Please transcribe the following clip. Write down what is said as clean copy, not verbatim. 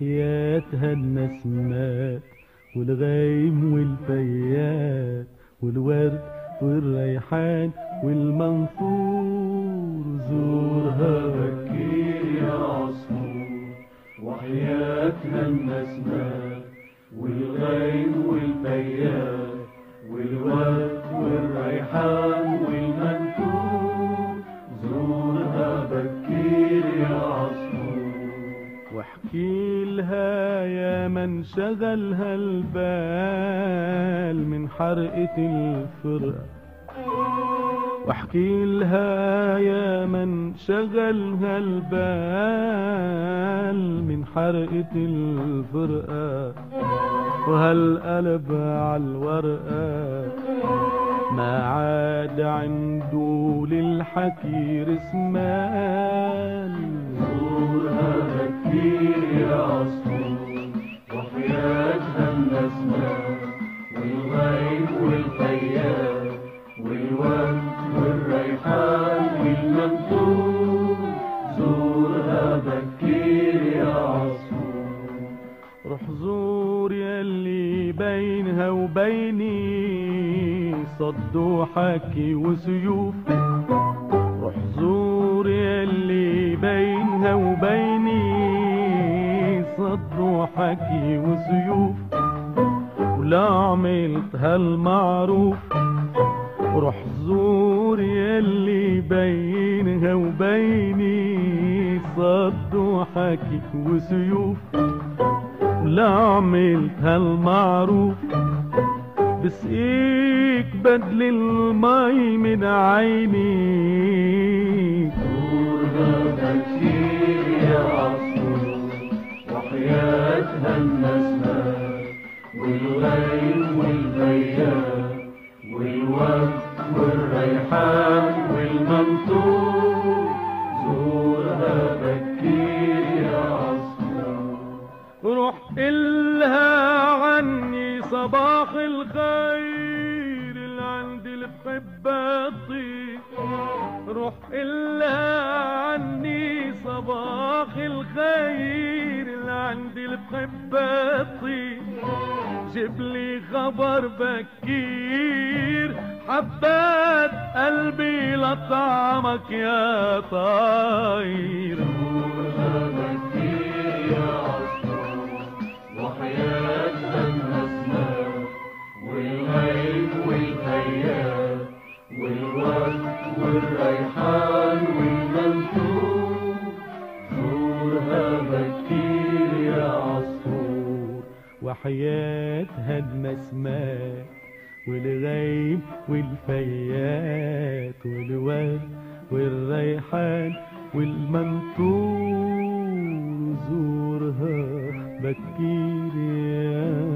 وحياتها النسمات والغيم والفيات والورد والريحان والمنصور. زورها بكير يا عصفور، وحياتها النسمات والغيم والفيات والورد والريحان والمنثور. زورها بكير يا عصفور، واحكي لها يا من شغلها البال من حرقة الفرقة. واحكي لها يا من شغلها البال من حرقة الفرقة. وهالقلب عالورقة ما عاد عنده للحكي رسمال. زورها بكير يا عصفور، وحياتها النسمات والغيم والفيات والورد والريحان والمنثور. زورها بكير يا عصفور، روح زور يلي بينها وبيني صد وحكي وسيوف. روح زور يلي بينها وبيني صد وحكي وسيوف. ولا عملت هالمعروف روح زور يلي بينها وبيني صد وحكي وسيوف. لا عملت هالمعروف بسقيك بدل المي من عيني. زورها بكير يا عصفور، وحياتها النسمات والغيم والفيات والورد والريحان والمنثور. زورها بكير يا عصفور، روح إلها عني صباح الخير اللي عندي اللي بحبها تطير. روح إلها عني صباح الخير اللي عندي اللي بحبها تطير. جيب لي خبر بكير حبات قلبي لطعمك يا طاير. زورها بكير يا عصفور، وحياتها النسمات والغيم والفيات والورد والريحان والمنثور. زورها بكير يا عصفور، وحياتها النسمات والغيم والفيات والورد والريحان والمنثور. زورها بكير يا